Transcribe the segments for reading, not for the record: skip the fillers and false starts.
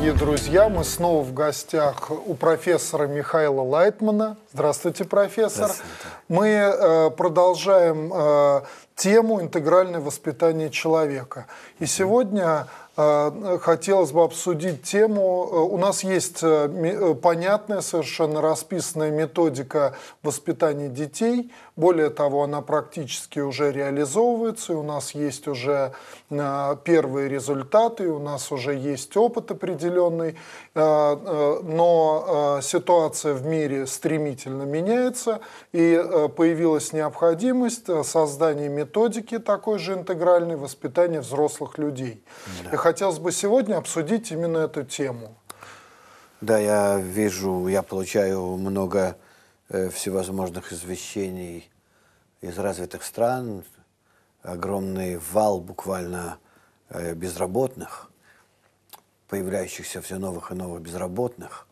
дорогие друзья! Мы снова в гостях у профессора Михаила Лайтмана. Здравствуйте, профессор. Здравствуйте. Мы продолжаем тему интегральное воспитание человека. И сегодня хотелось бы обсудить тему. У нас есть понятная, совершенно расписанная методика воспитания детей. Более того, она практически уже реализовывается. И у нас есть уже первые результаты, и у нас уже есть опыт определенный. Но ситуация в мире стремительно меняется, и появилась необходимость создания методики такой же интегральной воспитания взрослых людей. Да. И хотелось бы сегодня обсудить именно эту тему. Да, я вижу, я получаю много всевозможных извещений из развитых стран, огромный вал буквально безработных, появляющихся все новых и новых безработных,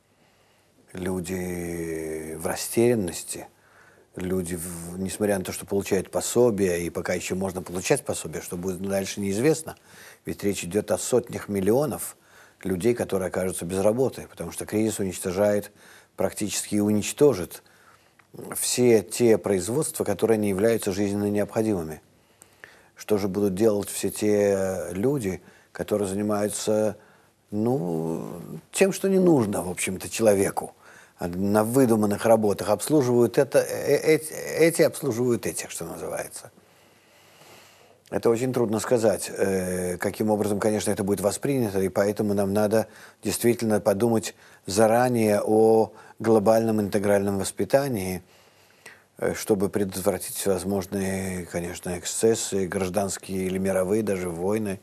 люди в растерянности, люди, несмотря на то, что получают пособие, и пока еще можно получать пособие, что будет дальше, неизвестно, ведь речь идет о сотнях миллионов людей, которые окажутся без работы, потому что кризис уничтожает, практически уничтожит все те производства, которые не являются жизненно необходимыми. Что же будут делать все те люди, которые занимаются, тем, что не нужно, в общем-то, человеку, на выдуманных работах, обслуживают эти обслуживают этих, что называется. Это очень трудно сказать, каким образом, конечно, это будет воспринято, и поэтому нам надо действительно подумать заранее о глобальном интегральном воспитании, чтобы предотвратить всевозможные, конечно, эксцессы, гражданские или мировые, даже войны,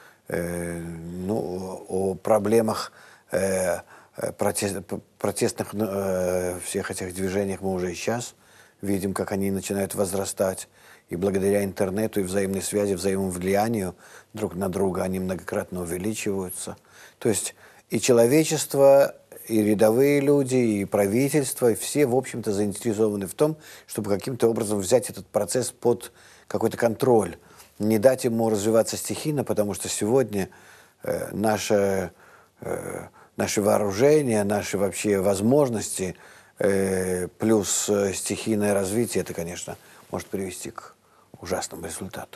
о проблемах протестных всех этих движениях мы уже и сейчас видим, как они начинают возрастать. И благодаря интернету и взаимной связи, взаимовлиянию друг на друга они многократно увеличиваются. То есть и человечество, и рядовые люди, и правительство, и все, в общем-то, заинтересованы в том, чтобы каким-то образом взять этот процесс под какой-то контроль, не дать ему развиваться стихийно, потому что сегодня наше вооружение, наши вообще возможности, плюс стихийное развитие, это, конечно, может привести к ужасному результату.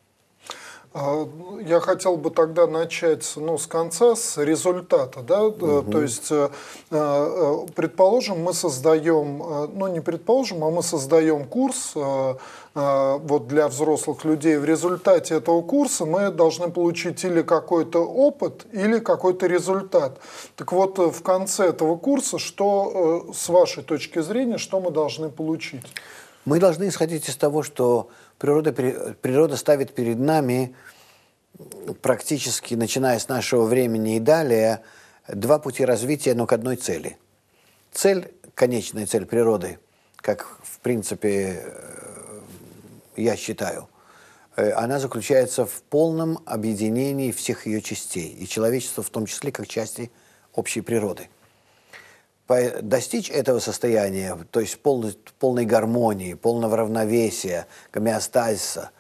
Я хотел бы тогда начать с конца, с результата. Да? То есть, предположим, мы создаем, не предположим, а мы создаем курс для взрослых людей. В результате этого курса мы должны получить или какой-то опыт, или какой-то результат. Так вот, в конце этого курса, что, с вашей точки зрения, что мы должны получить? Мы должны исходить из того, что природа ставит перед нами практически, начиная с нашего времени и далее, два пути развития, но к одной цели. Конечная цель природы, как в принципе я считаю, она заключается в полном объединении всех ее частей, и человечества в том числе как части общей природы. Достичь этого состояния, то есть полной гармонии, полного равновесия, гомеостазиса,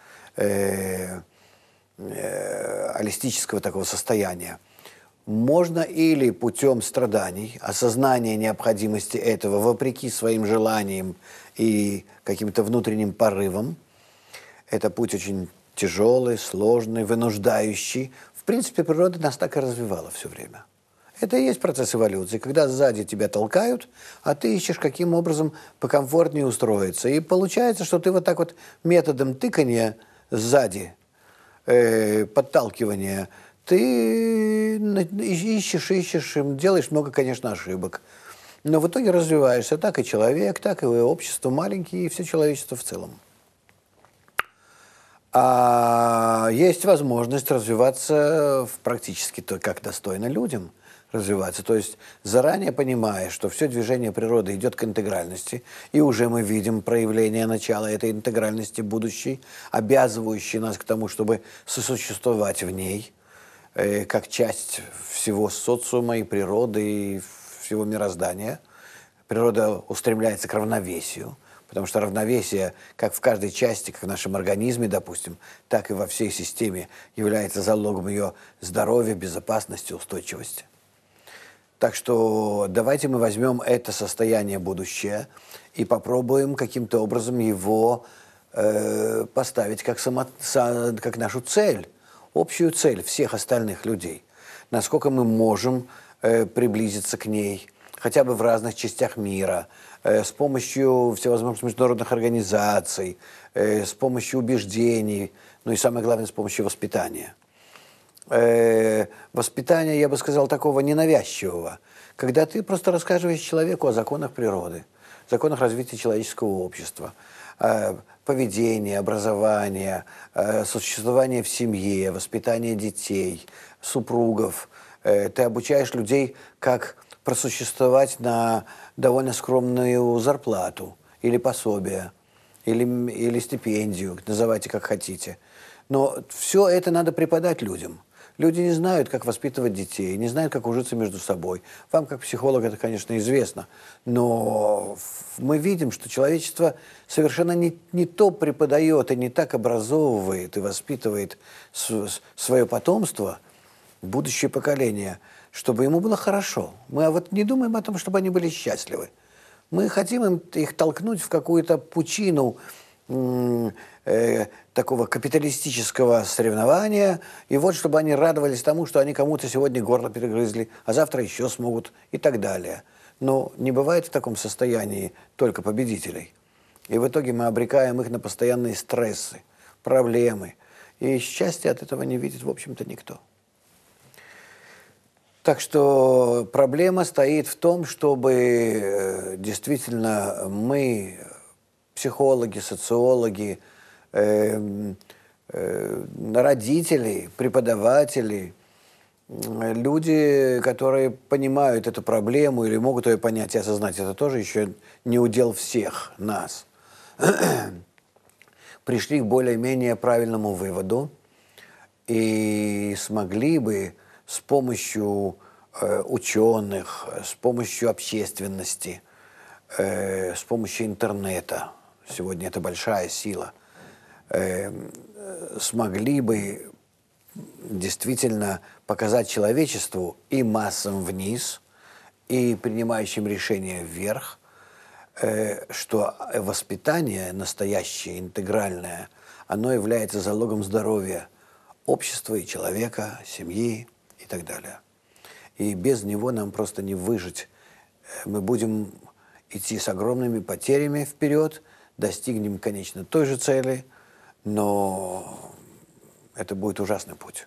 холистического такого состояния, можно или путем страданий, осознания необходимости этого вопреки своим желаниям и каким-то внутренним порывам. Это путь очень тяжелый, сложный, вынуждающий. В принципе, природа нас так и развивала все время. Это и есть процесс эволюции, когда сзади тебя толкают, а ты ищешь, каким образом покомфортнее устроиться. И получается, что ты вот так вот методом тыкания сзади, подталкивания, ты ищешь, делаешь много, конечно, ошибок. Но в итоге развиваешься. Так и человек, так и общество маленькие, и все человечество в целом. А есть возможность развиваться практически как достойно людям. Развиваться. То есть заранее понимая, что все движение природы идет к интегральности, и уже мы видим проявление начала этой интегральности будущей, обязывающей нас к тому, чтобы сосуществовать в ней, как часть всего социума и природы, и всего мироздания. Природа устремляется к равновесию, потому что равновесие, как в каждой части, как в нашем организме, допустим, так и во всей системе, является залогом ее здоровья, безопасности, устойчивости. Так что давайте мы возьмем это состояние будущее и попробуем каким-то образом его поставить как нашу цель, общую цель всех остальных людей. Насколько мы можем приблизиться к ней, хотя бы в разных частях мира, с помощью всевозможных международных организаций, с помощью убеждений, ну и самое главное, с помощью воспитания. Воспитание, я бы сказал, такого ненавязчивого, когда ты просто рассказываешь человеку о законах природы, законах развития человеческого общества, поведения, образования, существования в семье, воспитания детей, супругов. Ты обучаешь людей, как просуществовать на довольно скромную зарплату или пособие, или стипендию, называйте как хотите. Но все это надо преподать людям. Люди не знают, как воспитывать детей, не знают, как ужиться между собой. Вам, как психолог, это, конечно, известно. Но мы видим, что человечество совершенно не то преподает и не так образовывает и воспитывает свое потомство, будущее поколение, чтобы ему было хорошо. Мы вот не думаем о том, чтобы они были счастливы. Мы хотим их толкнуть в какую-то пучину такого капиталистического соревнования, и вот чтобы они радовались тому, что они кому-то сегодня горло перегрызли, а завтра еще смогут и так далее. Но не бывает в таком состоянии только победителей. И в итоге мы обрекаем их на постоянные стрессы, проблемы. И счастья от этого не видит, в общем-то, никто. Так что проблема стоит в том, чтобы действительно мы, психологи, социологи, родители, преподаватели, люди, которые понимают эту проблему или могут ее понять и осознать, это тоже еще не удел всех нас, пришли к более-менее правильному выводу и смогли бы с помощью ученых, с помощью общественности, с помощью интернета, сегодня это большая сила, смогли бы действительно показать человечеству и массам вниз, и принимающим решения вверх, что воспитание настоящее, интегральное, оно является залогом здоровья общества и человека, семьи и так далее. И без него нам просто не выжить. Мы будем идти с огромными потерями вперед, достигнем, конечно, той же цели, но это будет ужасный путь.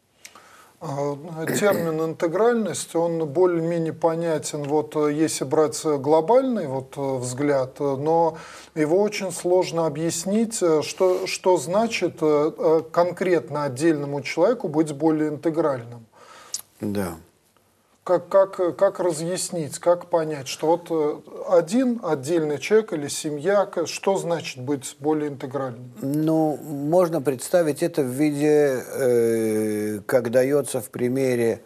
Термин интегральность, он более-менее понятен, вот если брать глобальный взгляд, но его очень сложно объяснить, что значит конкретно отдельному человеку быть более интегральным. Да. Как разъяснить, как понять, что вот один отдельный человек или семья, что значит быть более интегральным? Ну, можно представить это в виде, как дается в примере,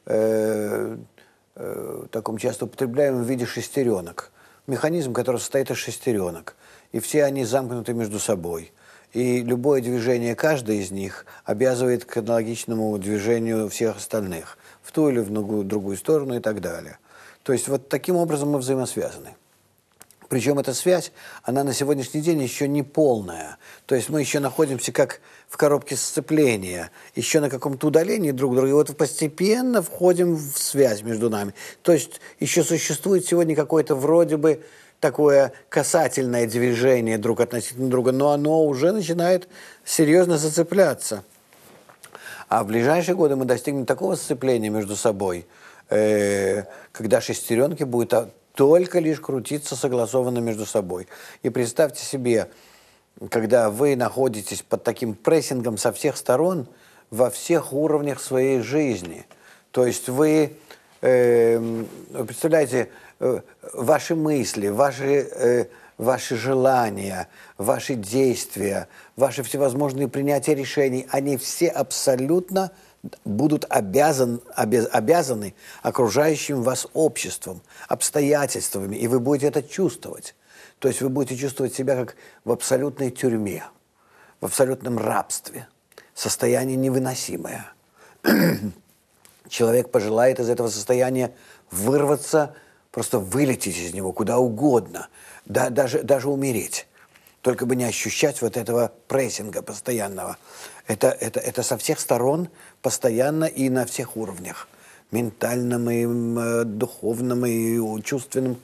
таком часто употребляемом в виде шестеренок. Механизм, который состоит из шестеренок. И все они замкнуты между собой. И любое движение каждой из них обязывает к аналогичному движению всех остальных. В ту или в другую сторону и так далее. То есть вот таким образом мы взаимосвязаны. Причем эта связь, она на сегодняшний день еще не полная. То есть мы еще находимся как в коробке сцепления, еще на каком-то удалении друг друга. И вот постепенно входим в связь между нами. То есть еще существует сегодня какое-то вроде бы такое касательное движение друг относительно друга, но оно уже начинает серьезно зацепляться. А в ближайшие годы мы достигнем такого сцепления между собой, когда шестеренки будут только лишь крутиться согласованно между собой. И представьте себе, когда вы находитесь под таким прессингом со всех сторон, во всех уровнях своей жизни. То есть вы представляете, ваши мысли, ваши желания, ваши действия, ваши всевозможные принятия решений, они все абсолютно будут обязаны окружающим вас обществом, обстоятельствами, и вы будете это чувствовать. То есть вы будете чувствовать себя как в абсолютной тюрьме, в абсолютном рабстве, состояние невыносимое. Человек пожелает из этого состояния вырваться, просто вылететь из него куда угодно, даже умереть. Только бы не ощущать вот этого прессинга постоянного. Это со всех сторон, постоянно и на всех уровнях. Ментальном и духовном и чувственном.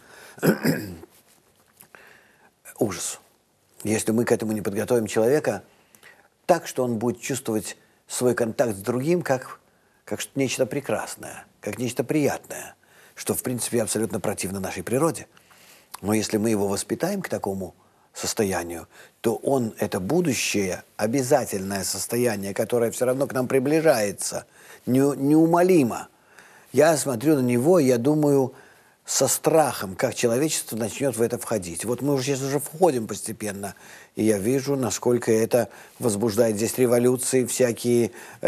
Ужас. Если мы к этому не подготовим человека так, что он будет чувствовать свой контакт с другим как нечто прекрасное, как нечто приятное, что, в принципе, абсолютно противно нашей природе. Но если мы его воспитаем к такому состоянию, то он, это будущее, обязательное состояние, которое все равно к нам приближается, неумолимо. Я смотрю на него, и я думаю со страхом, как человечество начнет в это входить. Вот мы сейчас уже входим постепенно, и я вижу, насколько это возбуждает здесь революции, всякие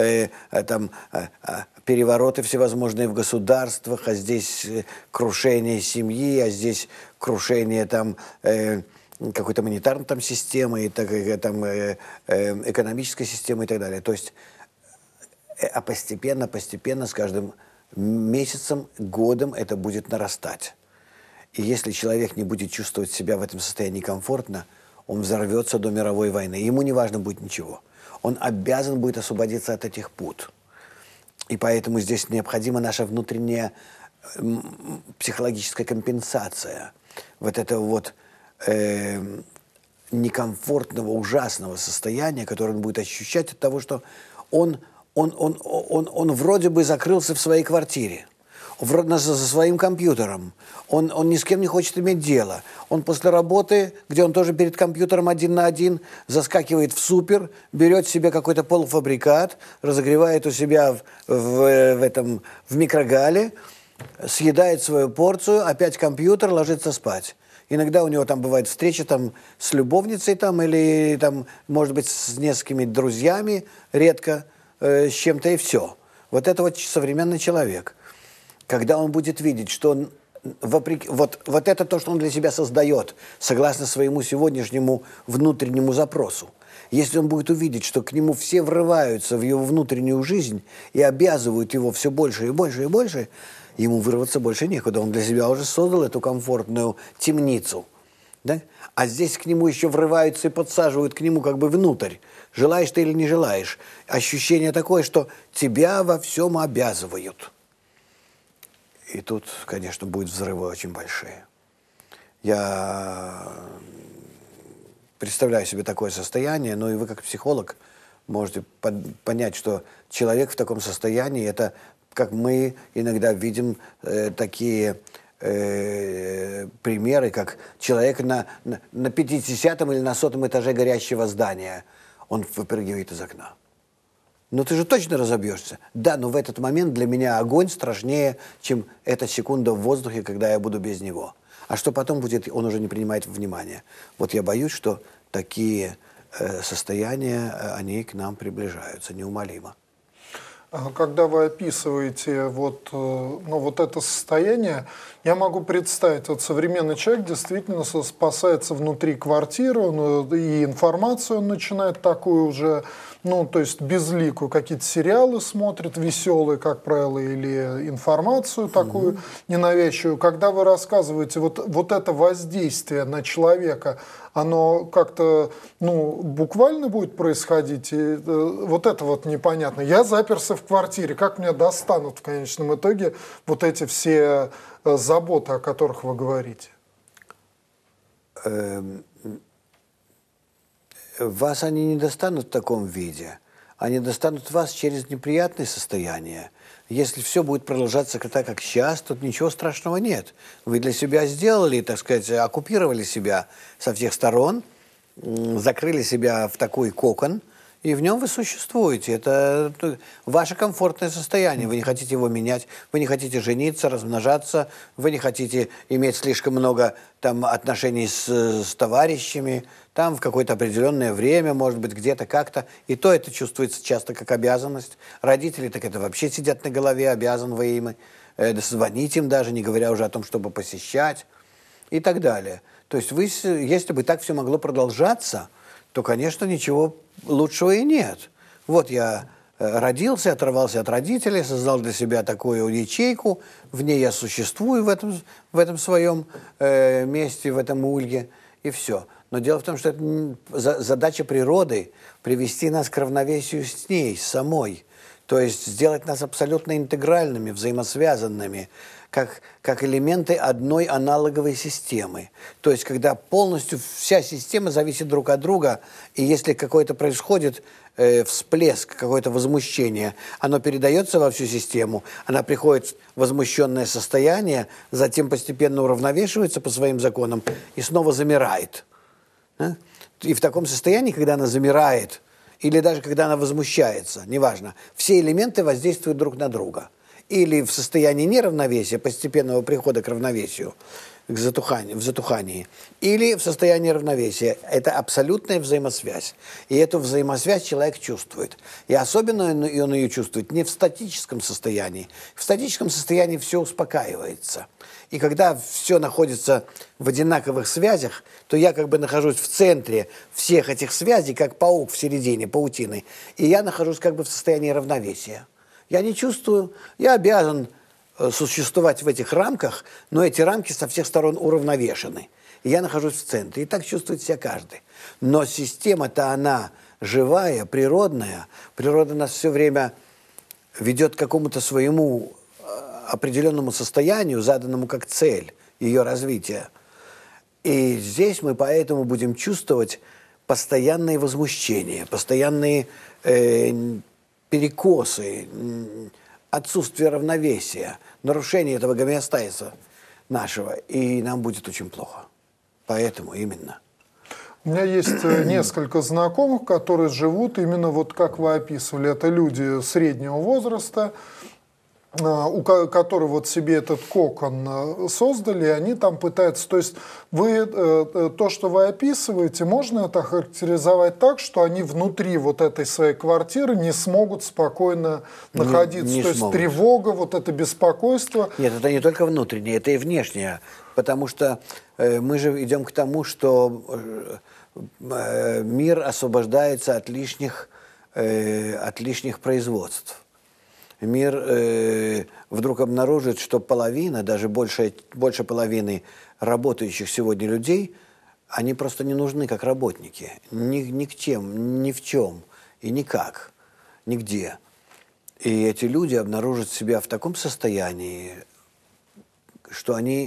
перевороты всевозможные в государствах, а здесь крушение семьи, а здесь крушение какой-то монетарной системы, экономической системы и так далее. То есть постепенно, с каждым месяцем, годом это будет нарастать. И если человек не будет чувствовать себя в этом состоянии комфортно, он взорвется до мировой войны. Ему не важно будет ничего. Он обязан будет освободиться от этих пут. И поэтому здесь необходима наша внутренняя психологическая компенсация вот этого некомфортного, ужасного состояния, которое он будет ощущать от того, что он вроде бы закрылся в своей квартире, за своим компьютером. Он ни с кем не хочет иметь дело. Он после работы, где он тоже перед компьютером один на один, заскакивает в супер, берет себе какой-то полуфабрикат, разогревает у себя в микрогале, съедает свою порцию, опять компьютер, ложится спать. Иногда у него там бывает встреча с любовницей или может быть, с несколькими друзьями, редко, с чем-то и все. Вот это современный человек. Когда он будет видеть, что он, вот это то, что он для себя создает, согласно своему сегодняшнему внутреннему запросу. Если он будет увидеть, что к нему все врываются в его внутреннюю жизнь и обязывают его все больше и больше и больше, ему вырваться больше некуда. Он для себя уже создал эту комфортную темницу. Да? А здесь к нему еще врываются и подсаживают к нему внутрь. Желаешь ты или не желаешь. Ощущение такое, что тебя во всем обязывают. И тут, конечно, будут взрывы очень большие. Я представляю себе такое состояние, но и вы как психолог можете понять, что человек в таком состоянии, это как мы иногда видим такие примеры, как человек на 50-м или на 100-м этаже горящего здания, он выпрыгивает из окна. Но ты же точно разобьешься. Да, но в этот момент для меня огонь страшнее, чем эта секунда в воздухе, когда я буду без него. А что потом будет, он уже не принимает внимания. Вот я боюсь, что такие состояния, они к нам приближаются неумолимо. Когда вы описываете это состояние, я могу представить, современный человек действительно спасается внутри квартиры, и информацию он начинает такую уже, то есть безликую, какие-то сериалы смотрит, веселые, как правило, или информацию такую ненавязчивую. Когда вы рассказываете вот это воздействие на человека, оно как-то, буквально будет происходить, и вот это непонятно. Я заперся в квартире, как меня достанут в конечном итоге эти все заботы, о которых вы говорите? Вас они не достанут в таком виде. Они достанут вас через неприятные состояния. Если все будет продолжаться так, как сейчас, то ничего страшного нет. Вы для себя сделали, так сказать, оккупировали себя со всех сторон, закрыли себя в такой кокон, и в нем вы существуете. Это ваше комфортное состояние. Вы не хотите его менять, вы не хотите жениться, размножаться, вы не хотите иметь слишком много отношений с товарищами, в какое-то определенное время, может быть, где-то как-то. И то это чувствуется часто как обязанность. Родители так это вообще сидят на голове, обязан вы им, звонить им даже, не говоря уже о том, чтобы посещать и так далее. То есть если бы так все могло продолжаться, то, конечно, ничего лучшего и нет. Вот я родился, оторвался от родителей, создал для себя такую ячейку, в ней я существую в этом своем месте, в этом улье, и все. Но дело в том, что это задача природы привести нас к равновесию с ней, самой. То есть сделать нас абсолютно интегральными, взаимосвязанными, как элементы одной аналоговой системы. То есть когда полностью вся система зависит друг от друга, и если какое-то происходит всплеск, какое-то возмущение, оно передается во всю систему, она приходит в возмущенное состояние, затем постепенно уравновешивается по своим законам и снова замирает. И в таком состоянии, когда она замирает, или даже когда она возмущается, неважно, все элементы воздействуют друг на друга. Или в состоянии неравновесия, постепенного прихода к равновесию, в затухании, или в состоянии равновесия. Это абсолютная взаимосвязь. И эту взаимосвязь человек чувствует. И особенно он ее чувствует не в статическом состоянии. В статическом состоянии все успокаивается. И когда все находится в одинаковых связях, то я как бы нахожусь в центре всех этих связей, как паук в середине паутины. И я нахожусь как бы в состоянии равновесия. Я не чувствую, я обязан существовать в этих рамках, но эти рамки со всех сторон уравновешены. И я нахожусь в центре. И так чувствует себя каждый. Но система-то она живая, природная. Природа нас все время ведет к какому-то своему определенному состоянию, заданному как цель ее развития. И здесь мы поэтому будем чувствовать постоянные возмущения, постоянные перекосы, отсутствие равновесия, нарушение этого гомеостазиса нашего, и нам будет очень плохо. Поэтому именно. У меня есть несколько знакомых, которые живут именно вот как вы описывали. Это люди среднего возраста, у которых вот себе этот кокон создали, и они там пытаются... То есть то, что вы описываете, можно это характеризовать так, что они внутри вот этой своей квартиры не смогут спокойно находиться. Не то есть смогут. тревога, вот это беспокойство. Нет, это не только внутреннее, это и внешнее. Потому что мы же идем к тому, что мир освобождается от лишних производств. Мир вдруг обнаружит, что половина, даже больше половины работающих сегодня людей, они просто не нужны как работники. Ни к чем, ни в чем и никак, нигде. И эти люди обнаружат себя в таком состоянии, что они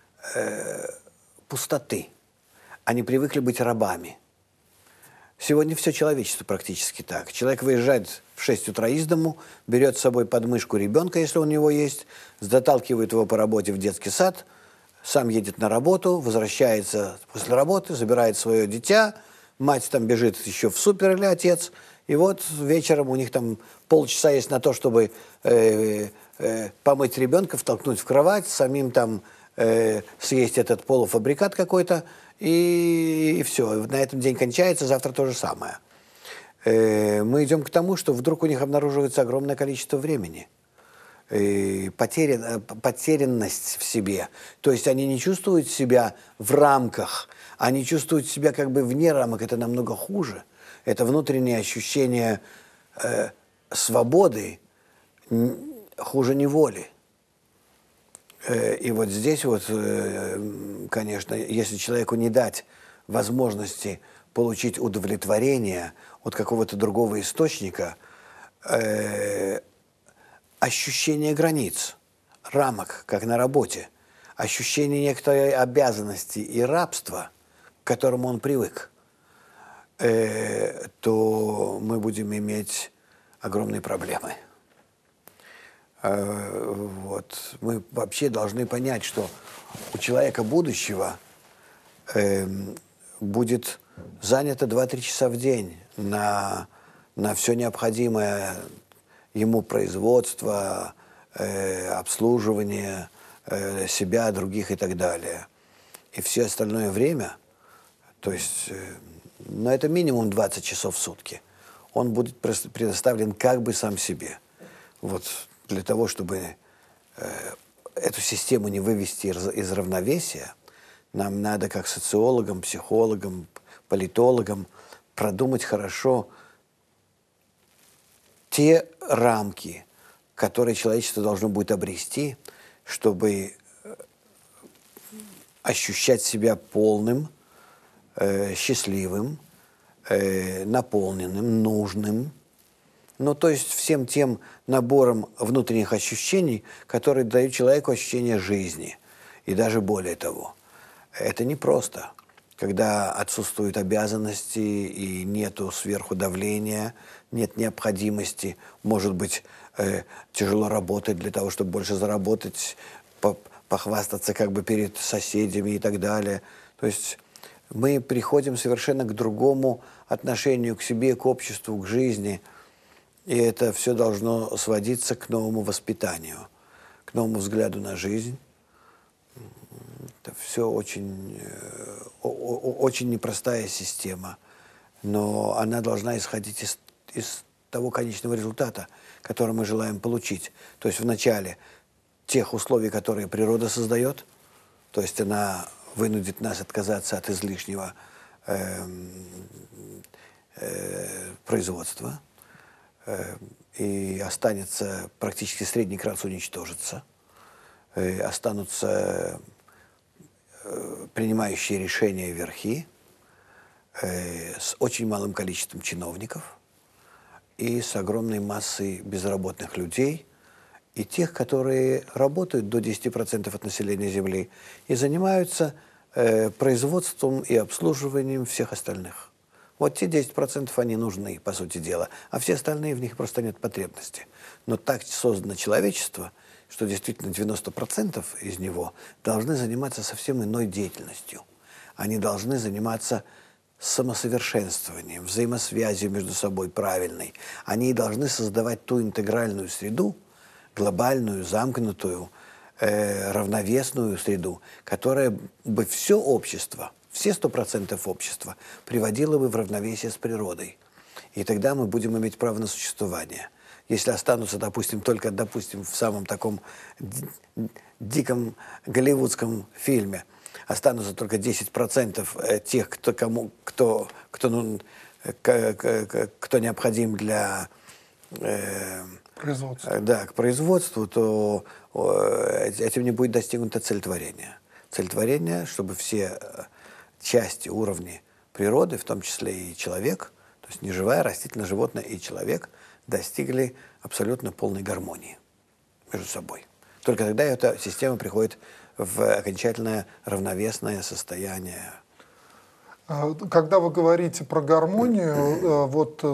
пустоты. Они привыкли быть рабами. Сегодня все человечество практически так. Человек выезжает в 6 утра из дому, берет с собой под мышку ребенка, если у него есть, заталкивает его по работе в детский сад, сам едет на работу, возвращается после работы, забирает свое дитя, мать там бежит еще в супер или отец, и вот вечером у них там полчаса есть на то, чтобы помыть ребенка, втолкнуть в кровать, самим там съесть этот полуфабрикат какой-то, и все. На этом день кончается, завтра то же самое. Мы идем к тому, что вдруг у них обнаруживается огромное количество времени. Потерянность в себе. То есть они не чувствуют себя в рамках, они чувствуют себя как бы вне рамок. Это намного хуже. Это внутреннее ощущение свободы хуже неволи. И вот здесь вот, конечно, если человеку не дать возможности получить удовлетворение от какого-то другого источника, ощущение границ, рамок, как на работе, ощущение некоторой обязанности и рабства, к которому он привык, то мы будем иметь огромные проблемы. Вот. Мы вообще должны понять, что у человека будущего будет занято 2-3 часа в день на все необходимое ему производство, обслуживание себя, других и так далее. И все остальное время, то есть, это минимум 20 часов в сутки, он будет предоставлен как бы сам себе. Вот. Для того, чтобы эту систему не вывести из равновесия, нам надо, как социологам, психологам, политологам, продумать хорошо те рамки, которые человечество должно будет обрести, чтобы ощущать себя полным, счастливым, наполненным, нужным. Ну, то есть всем тем набором внутренних ощущений, которые дают человеку ощущение жизни. И даже более того. Это непросто, когда отсутствуют обязанности и нету сверху давления, нет необходимости, может быть, тяжело работать для того, чтобы больше заработать, похвастаться как бы перед соседями и так далее. То есть мы приходим совершенно к другому отношению к себе, к обществу, к жизни. И это все должно сводиться к новому воспитанию, к новому взгляду на жизнь. Это все очень непростая система, но она должна исходить из того конечного результата, который мы желаем получить. То есть вначале тех условий, которые природа создает, то есть она вынудит нас отказаться от излишнего производства, и останется практически средний класс уничтожится, останутся принимающие решения верхи с очень малым количеством чиновников и с огромной массой безработных людей и тех, которые работают до 10% от населения Земли и занимаются производством и обслуживанием всех остальных. Вот те 10% они нужны, по сути дела, а все остальные в них просто нет потребности. Но так создано человечество, что действительно 90% из него должны заниматься совсем иной деятельностью. Они должны заниматься самосовершенствованием, взаимосвязью между собой правильной. Они должны создавать ту интегральную среду, глобальную, замкнутую, равновесную среду, которая бы все общество, все 100% общества приводило бы в равновесие с природой. И тогда мы будем иметь право на существование. Если останутся, допустим, в самом таком диком голливудском фильме, останутся только 10% тех, кто необходим для производства. Да, к производству, то этим не будет достигнута цель творения. Цель творения, чтобы все части, уровни природы, в том числе и человек, то есть неживая, растительное, животное и человек, достигли абсолютно полной гармонии между собой. Только тогда эта система приходит в окончательное равновесное состояние. Когда вы говорите про гармонию,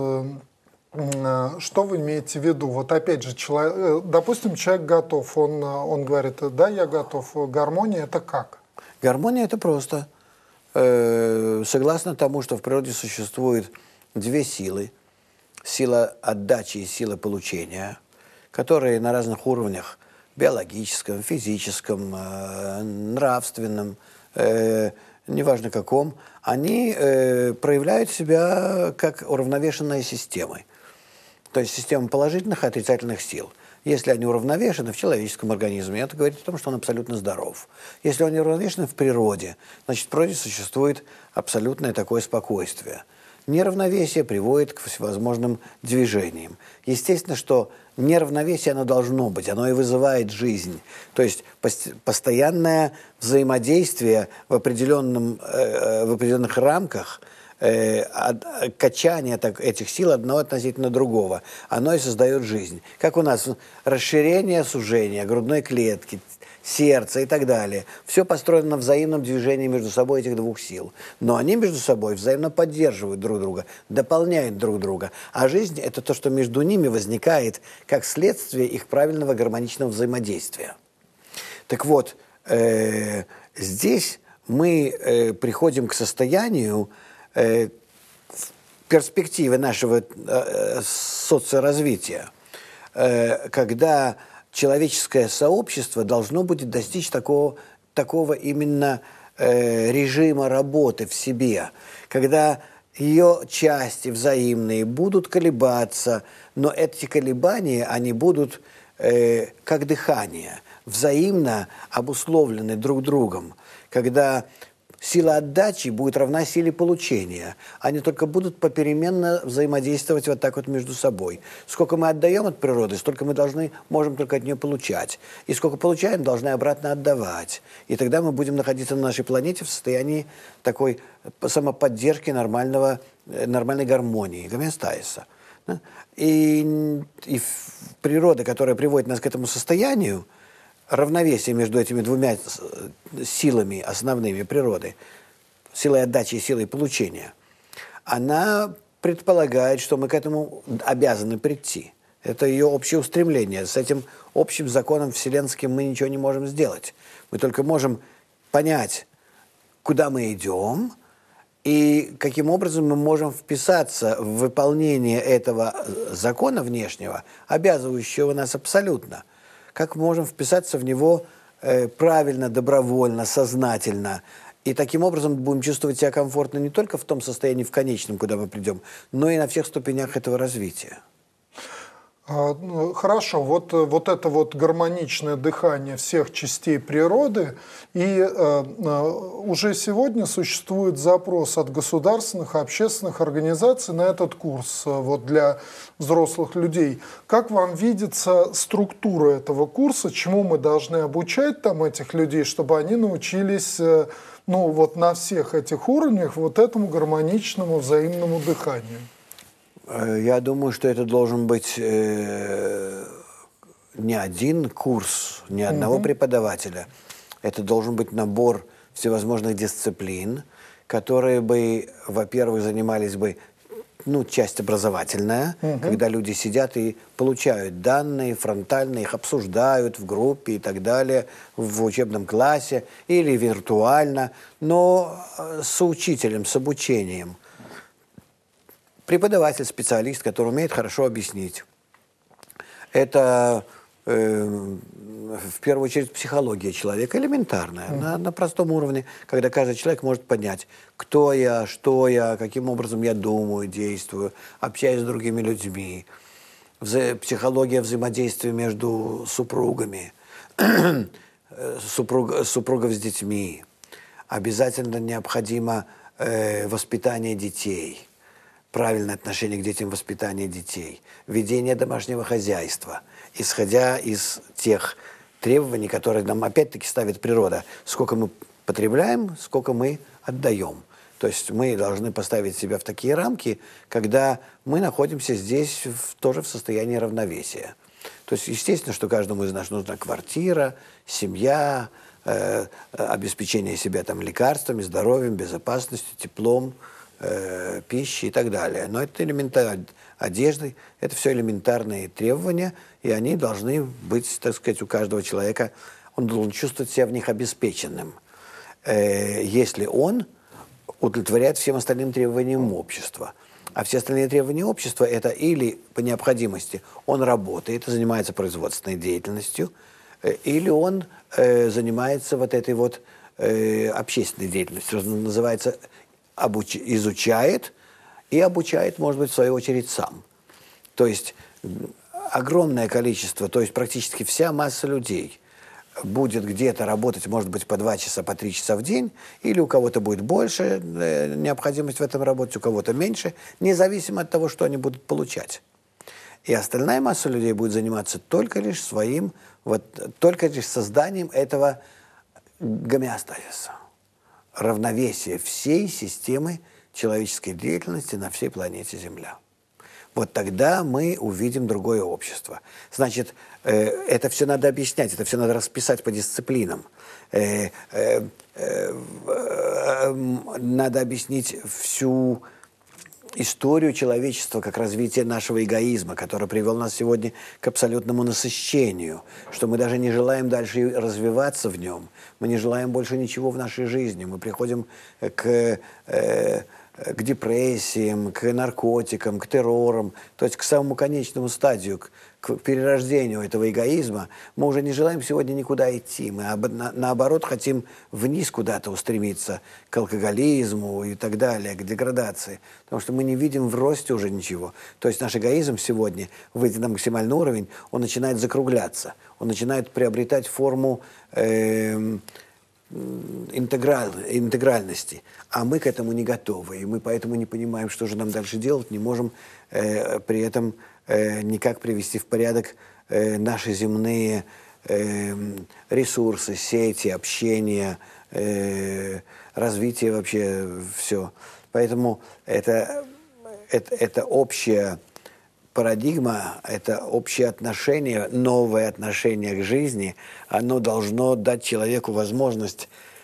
что вы имеете в виду? Вот опять же, допустим, человек готов, он говорит, да, я готов. Гармония – это как? Гармония – это просто. Согласно тому, что в природе существует две силы, сила отдачи и сила получения, которые на разных уровнях, биологическом, физическом, нравственном, неважно каком, они проявляют себя как уравновешенные системы. То есть система положительных и отрицательных сил. Если они уравновешены в человеческом организме, это говорит о том, что он абсолютно здоров. Если они уравновешены в природе, значит, в природе существует абсолютное такое спокойствие. Неравновесие приводит к всевозможным движениям. Естественно, что неравновесие оно должно быть, оно и вызывает жизнь. То есть постоянное взаимодействие в определенных рамках, качание этих сил одного относительно другого, оно и создает жизнь. Как у нас расширение, сужение грудной клетки, сердца и так далее. Все построено на взаимном движении между собой этих двух сил. Но они между собой взаимно поддерживают друг друга, дополняют друг друга. А жизнь – это то, что между ними возникает как следствие их правильного гармоничного взаимодействия. Так вот, здесь мы приходим к состоянию, в перспективе нашего соцразвития, когда человеческое сообщество должно будет достичь такого именно режима работы в себе, когда ее части взаимные будут колебаться, но эти колебания, они будут как дыхание, взаимно обусловлены друг другом, когда сила отдачи будет равна силе получения. Они только будут попеременно взаимодействовать вот так вот между собой. Сколько мы отдаем от природы, столько мы можем только от нее получать. И сколько получаем, должны обратно отдавать. И тогда мы будем находиться на нашей планете в состоянии такой самоподдержки нормальной гармонии, гомеостазиса. И природа, которая приводит нас к этому состоянию, равновесие между этими двумя силами основными природы, силой отдачи и силой получения, она предполагает, что мы к этому обязаны прийти. Это ее общее устремление. С этим общим законом вселенским мы ничего не можем сделать. Мы только можем понять, куда мы идем, и каким образом мы можем вписаться в выполнение этого закона внешнего, обязывающего нас абсолютно. Как мы можем вписаться в него правильно, добровольно, сознательно. И таким образом будем чувствовать себя комфортно не только в том состоянии в конечном, куда мы придем, но и на всех ступенях этого развития. Хорошо, вот это вот гармоничное дыхание всех частей природы, и уже сегодня существует запрос от государственных, общественных организаций на этот курс вот для взрослых людей. Как вам видится структура этого курса, чему мы должны обучать там этих людей, чтобы они научились вот на всех этих уровнях вот этому гармоничному взаимному дыханию? Я думаю, что это должен быть не один курс, не одного преподавателя. Это должен быть набор всевозможных дисциплин, которые бы, во-первых, занимались бы, часть образовательная, когда люди сидят и получают данные фронтально, их обсуждают в группе и так далее, в учебном классе или виртуально, но с учителем, с обучением. Преподаватель, специалист, который умеет хорошо объяснить. Это, в первую очередь, психология человека, элементарная, на простом уровне, когда каждый человек может понять, кто я, что я, каким образом я думаю, действую, общаюсь с другими людьми. Психология взаимодействия между супругами, супругов с детьми. Обязательно необходимо воспитание детей. Правильное отношение к детям, воспитание детей, ведение домашнего хозяйства, исходя из тех требований, которые нам опять-таки ставит природа. Сколько мы потребляем, сколько мы отдаем. То есть мы должны поставить себя в такие рамки, когда мы находимся здесь тоже в состоянии равновесия. То есть естественно, что каждому из нас нужна квартира, семья, обеспечение себя лекарствами, здоровьем, безопасностью, теплом, пищи и так далее. Но это элементарно, одежды, это все элементарные требования, и они должны быть, так сказать, у каждого человека, он должен чувствовать себя в них обеспеченным, если он удовлетворяет всем остальным требованиям общества. А все остальные требования общества, это или по необходимости он работает, занимается производственной деятельностью, или он занимается вот этой вот общественной деятельностью, называется изучает и обучает, может быть, в свою очередь сам. То есть огромное количество, то есть практически вся масса людей будет где-то работать, может быть, по 2 часа, по 3 часа в день, или у кого-то будет больше необходимость в этом работать, у кого-то меньше, независимо от того, что они будут получать. И остальная масса людей будет заниматься только лишь только лишь созданием этого гомеостазиса. Равновесие всей системы человеческой деятельности на всей планете Земля. Вот тогда мы увидим другое общество. Значит, это все надо объяснять, это все надо расписать по дисциплинам. Надо объяснить всю историю человечества как развитие нашего эгоизма, который привел нас сегодня к абсолютному насыщению, что мы даже не желаем дальше развиваться в нем, мы не желаем больше ничего в нашей жизни, мы приходим к депрессиям, к наркотикам, к террорам, то есть к самому конечному стадию, к перерождению этого эгоизма. Мы уже не желаем сегодня никуда идти, мы наоборот хотим вниз куда-то устремиться, к алкоголизму и так далее, к деградации, потому что мы не видим в росте уже ничего. То есть наш эгоизм сегодня, выйдя на максимальный уровень, он начинает закругляться, он начинает приобретать форму интегральности, а мы к этому не готовы, и мы поэтому не понимаем, что же нам дальше делать, не можем при этом никак привести в порядок наши земные ресурсы, сети, общение, развитие вообще, все. Поэтому это общая парадигма, это общее отношение, новое отношение к жизни, оно должно дать человеку возможность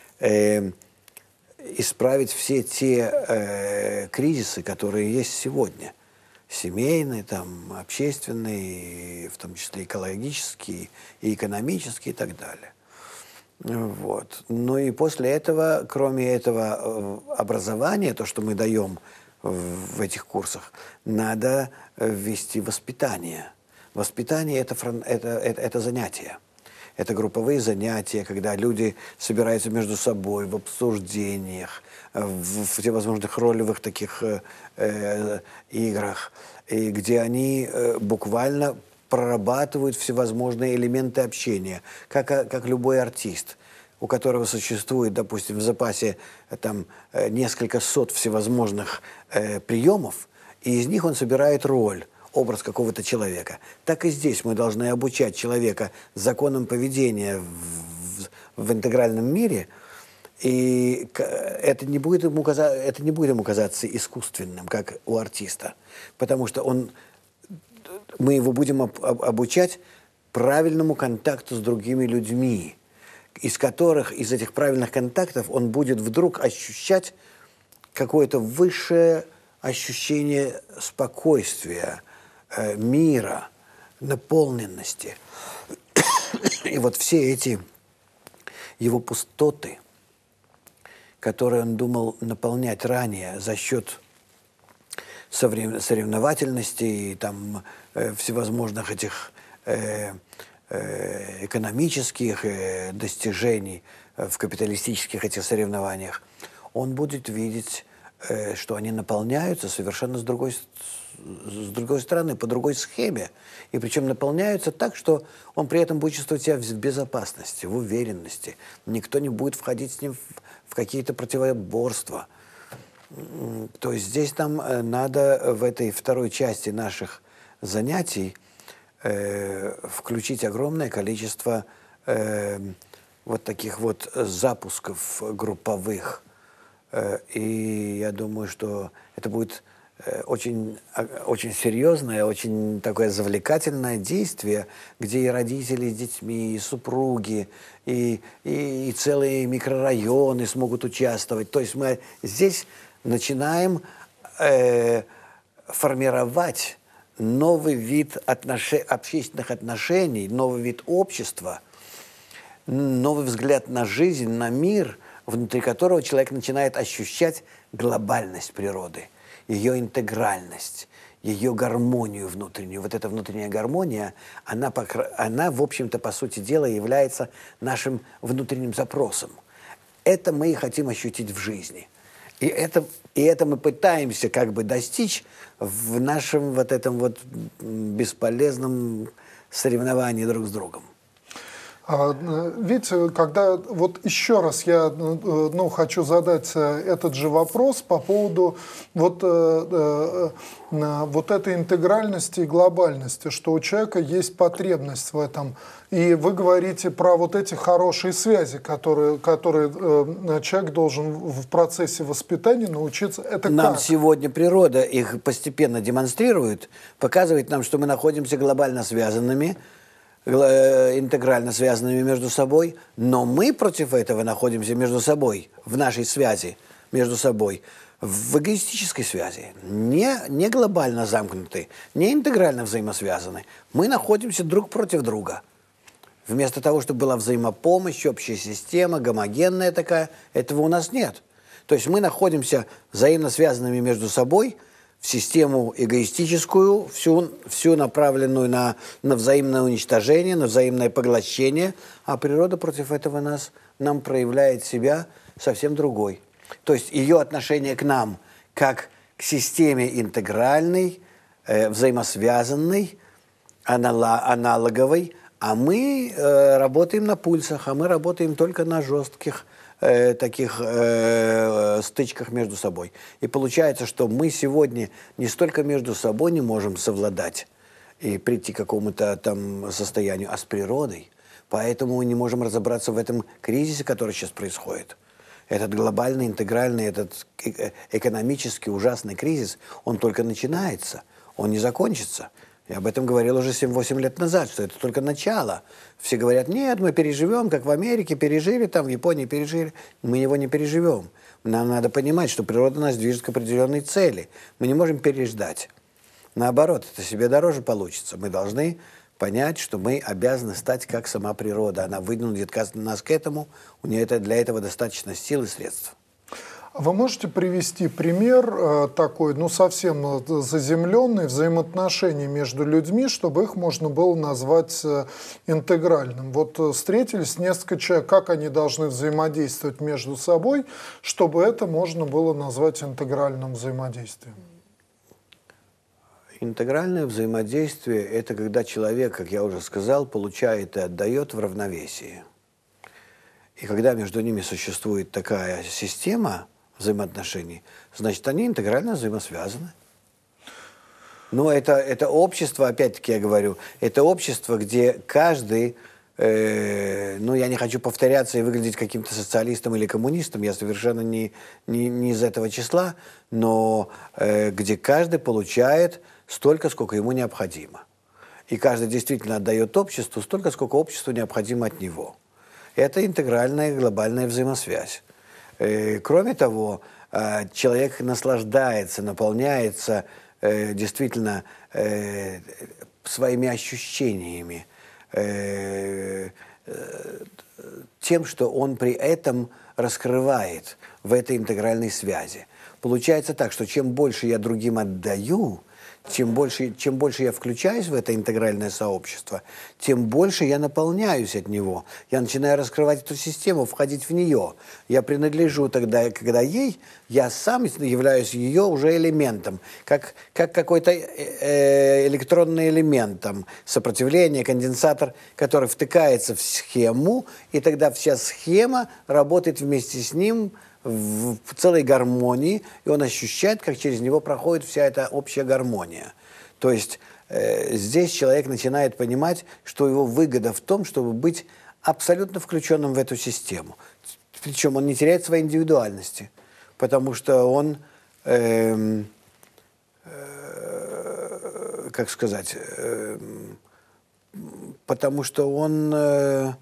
исправить все те кризисы, которые есть сегодня. Семейные, там, общественные, в том числе экологические, и экономические и так далее. Вот. Ну и после этого, кроме этого образования, то, что мы даем в этих курсах, надо ввести воспитание. Воспитание это занятие. Это групповые занятия, когда люди собираются между собой в обсуждениях, в всевозможных ролевых таких играх, и где они буквально прорабатывают всевозможные элементы общения, как любой артист, у которого существует, допустим, в запасе там, несколько сот всевозможных приемов, и из них он собирает роль, образ какого-то человека. Так и здесь мы должны обучать человека законам поведения в интегральном мире, и это не будет ему казаться искусственным, как у артиста, потому что мы его будем обучать правильному контакту с другими людьми, из этих правильных контактов он будет вдруг ощущать какое-то высшее ощущение спокойствия, мира, наполненности. И вот все эти его пустоты, которые он думал наполнять ранее за счет соревновательности и там всевозможных этих экономических достижений в капиталистических этих соревнованиях, он будет видеть, что они наполняются совершенно с другой стороны, по другой схеме. И причем наполняются так, что он при этом будет чувствовать себя в безопасности, в уверенности. Никто не будет входить с ним в какие-то противоборства. То есть здесь нам надо в этой второй части наших занятий включить огромное количество вот таких вот запусков групповых. И я думаю, что это будет очень, очень серьезное, очень такое завлекательное действие, где и родители с детьми, и супруги, и целые микрорайоны смогут участвовать. То есть мы здесь начинаем формировать новый вид общественных отношений, новый вид общества, новый взгляд на жизнь, на мир, внутри которого человек начинает ощущать глобальность природы, ее интегральность, ее гармонию внутреннюю. Вот эта внутренняя гармония, она в общем-то, по сути дела, является нашим внутренним запросом. Это мы и хотим ощутить в жизни. И это мы пытаемся как бы достичь в нашем вот этом вот бесполезном соревновании друг с другом. Видите, когда вот еще раз я хочу задать этот же вопрос по поводу вот этой интегральности и глобальности, что у человека есть потребность в этом. И вы говорите про вот эти хорошие связи, которые человек должен в процессе воспитания научиться. Это нам как? Сегодня природа их постепенно демонстрирует, показывает нам, что мы находимся глобально связанными, интегрально связанными между собой, но мы против этого находимся между собой, в нашей связи между собой, в эгоистической связи, не глобально замкнуты, не интегрально взаимосвязаны. Мы находимся друг против друга. Вместо того, чтобы была взаимопомощь, общая система, гомогенная такая, этого у нас нет. То есть мы находимся взаимно связанными между собой, в систему эгоистическую, всю направленную на взаимное уничтожение, на взаимное поглощение, а природа против этого нам проявляет себя совсем другой. То есть ее отношение к нам как к системе интегральной, взаимосвязанной, аналоговой, а мы работаем на пульсах, а мы работаем только на жестких таких стычках между собой. И получается, что мы сегодня не столько между собой не можем совладать и прийти к какому-то там состоянию, а с природой. Поэтому мы не можем разобраться в этом кризисе, который сейчас происходит. Этот глобальный, интегральный, этот экономический ужасный кризис, он только начинается, он не закончится. Я об этом говорил уже 7-8 лет назад, что это только начало. Все говорят, нет, мы переживем, как в Америке пережили, там в Японии пережили. Мы его не переживем. Нам надо понимать, что природа нас движет к определенной цели. Мы не можем переждать. Наоборот, это себе дороже получится. Мы должны понять, что мы обязаны стать как сама природа. Она выдвинет нас к этому, у нее для этого достаточно сил и средств. Вы можете привести пример такой, ну, совсем заземленный, взаимоотношений между людьми, чтобы их можно было назвать интегральным? Вот встретились несколько человек, как они должны взаимодействовать между собой, чтобы это можно было назвать интегральным взаимодействием? Интегральное взаимодействие – это когда человек, как я уже сказал, получает и отдает в равновесии. И когда между ними существует такая система взаимоотношений, значит, они интегрально взаимосвязаны. Но это общество, опять-таки я говорю, это общество, где каждый, ну, я не хочу повторяться и выглядеть каким-то социалистом или коммунистом, я совершенно не из этого числа, но где каждый получает столько, сколько ему необходимо. И каждый действительно отдает обществу столько, сколько обществу необходимо от него. Это интегральная глобальная взаимосвязь. Кроме того, человек наслаждается, наполняется действительно своими ощущениями, тем, что он при этом раскрывает в этой интегральной связи. Получается так, что чем больше я другим отдаю, чем больше я включаюсь в это интегральное сообщество, тем больше я наполняюсь от него. Я начинаю раскрывать эту систему, входить в нее. Я принадлежу тогда, когда ей, я сам являюсь ее уже элементом, как какой-то электронный элемент, там, сопротивление, конденсатор, который втыкается в схему, и тогда вся схема работает вместе с ним в целой гармонии, и он ощущает, как через него проходит вся эта общая гармония. То есть здесь человек начинает понимать, что его выгода в том, чтобы быть абсолютно включенным в эту систему. Причем он не теряет своей индивидуальности, потому что он, как сказать, потому что он...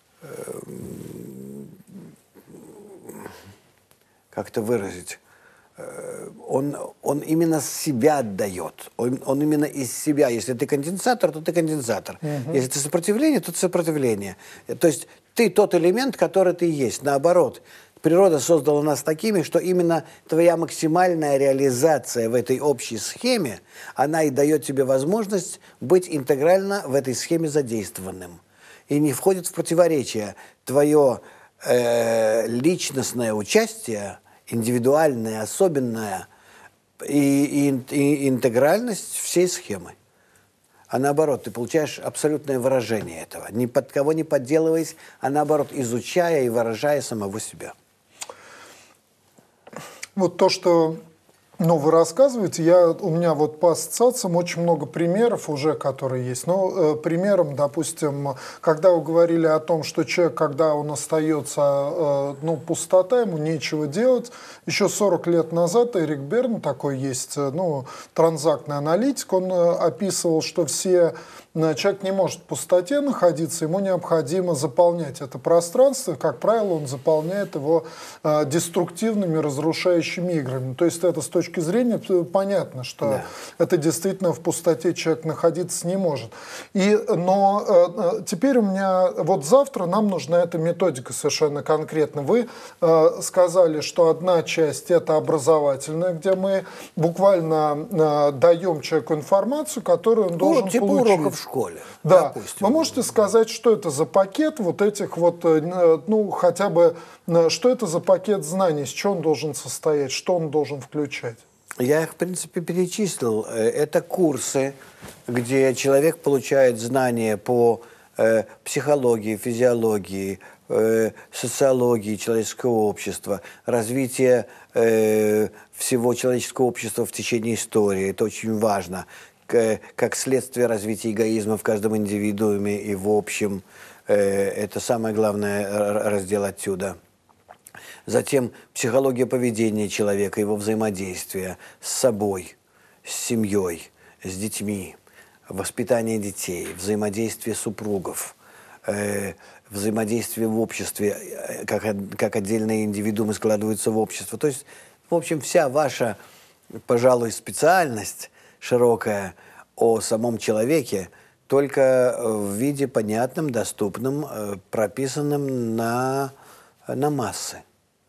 как-то выразить, он именно себя отдает, он именно из себя. Если ты конденсатор, то ты конденсатор. Если ты сопротивление, то ты сопротивление. То есть ты тот элемент, который ты есть. Наоборот, природа создала нас такими, что именно твоя максимальная реализация в этой общей схеме, она и дает тебе возможность быть интегрально в этой схеме задействованным. И не входит в противоречие твое личностное участие, индивидуальное, особенное и интегральность всей схемы. А наоборот, ты получаешь абсолютное выражение этого, ни под кого не подделываясь, а наоборот, изучая и выражая самого себя. Вот то, что вы рассказываете, у меня вот по ассоциациям очень много примеров уже, которые есть. Но примером, допустим, когда вы говорили о том, что человек, когда он остается, пустота, ему нечего делать, еще 40 лет назад Эрик Берн, такой есть, транзактный аналитик, он описывал, что человек не может в пустоте находиться, ему необходимо заполнять это пространство. Как правило, он заполняет его деструктивными, разрушающими играми. То есть это с точки зрения понятно, что это действительно в пустоте человек находиться не может. Но теперь у меня, вот завтра нам нужна эта методика совершенно конкретно. Вы сказали, что одна часть это образовательная, где мы буквально даем человеку информацию, которую он должен типа получить. Уроков в школе. Да. Допустим. Вы можете сказать, что это за пакет вот этих вот, хотя бы, что это за пакет знаний, с чего он должен состоять, что он должен включать? Я их, в принципе, перечислил. Это курсы, где человек получает знания по психологии, физиологии, социологии человеческого общества, развития всего человеческого общества в течение истории. Это очень важно. Как следствие развития эгоизма в каждом индивидууме и в общем. Это самое главное раздел отсюда. Затем психология поведения человека, его взаимодействия с собой, с семьей, с детьми, воспитание детей, взаимодействие супругов, взаимодействие в обществе, как отдельные индивидуумы складываются в общество. То есть, в общем, вся ваша, пожалуй, специальность широкая о самом человеке, только в виде понятном, доступном, прописанном на массы.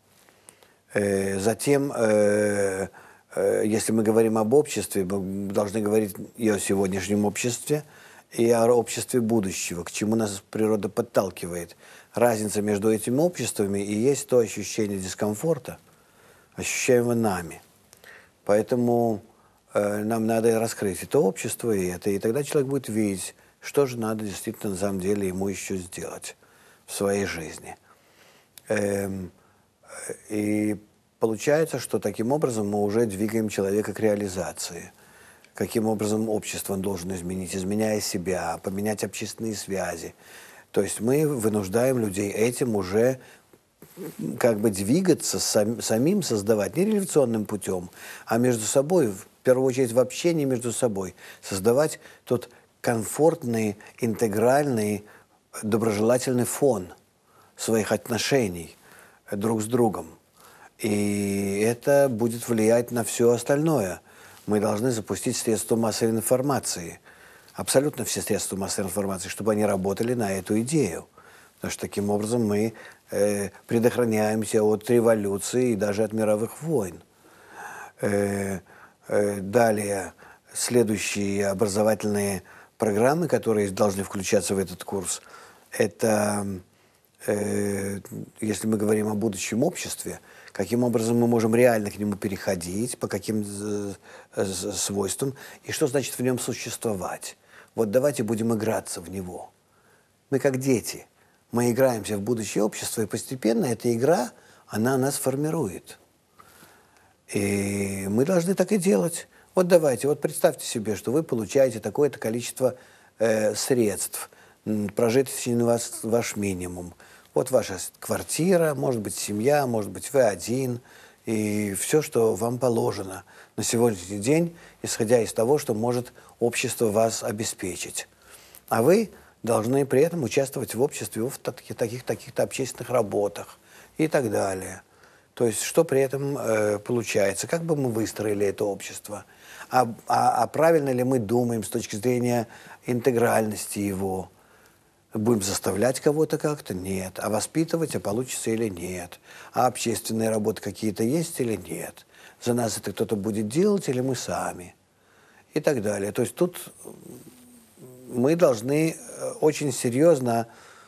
Затем, если мы говорим об обществе, мы должны говорить и о сегодняшнем обществе, и о обществе будущего, к чему нас природа подталкивает. Разница между этими обществами и есть то ощущение дискомфорта, ощущаемого нами. Поэтому нам надо раскрыть это общество, и тогда человек будет видеть, что же надо действительно на самом деле ему еще сделать в своей жизни. И получается, что таким образом мы уже двигаем человека к реализации. Каким образом общество он должен изменить, изменяя себя, поменять общественные связи. То есть мы вынуждаем людей этим уже как бы двигаться, самим создавать, не революционным путем, а между собой, в первую очередь в общении между собой, создавать тот комфортный, интегральный, доброжелательный фон своих отношений друг с другом. И это будет влиять на все остальное. Мы должны запустить средства массовой информации, абсолютно все средства массовой информации, чтобы они работали на эту идею. Потому что таким образом мы предохраняемся от революции и даже от мировых войн. Далее, следующие образовательные программы, которые должны включаться в этот курс, это, если мы говорим о будущем обществе, каким образом мы можем реально к нему переходить, по каким свойствам, и что значит в нем существовать. Вот давайте будем играться в него. Мы как дети. Мы играемся в будущее общество, и постепенно эта игра, она нас формирует. И мы должны так и делать. Вот давайте, вот представьте себе, что вы получаете такое-то количество средств, прожиточный ваш минимум. Вот ваша квартира, может быть, семья, может быть, вы один, и все, что вам положено на сегодняшний день, исходя из того, что может общество вас обеспечить. А вы должны при этом участвовать в обществе в таких-то общественных работах и так далее. То есть, что при этом получается? Как бы мы выстроили это общество? А правильно ли мы думаем с точки зрения интегральности его? Будем заставлять кого-то как-то? Нет. А воспитывать, а получится или нет? А общественные работы какие-то есть или нет? За нас это кто-то будет делать или мы сами? И так далее. То есть тут мы должны очень серьезно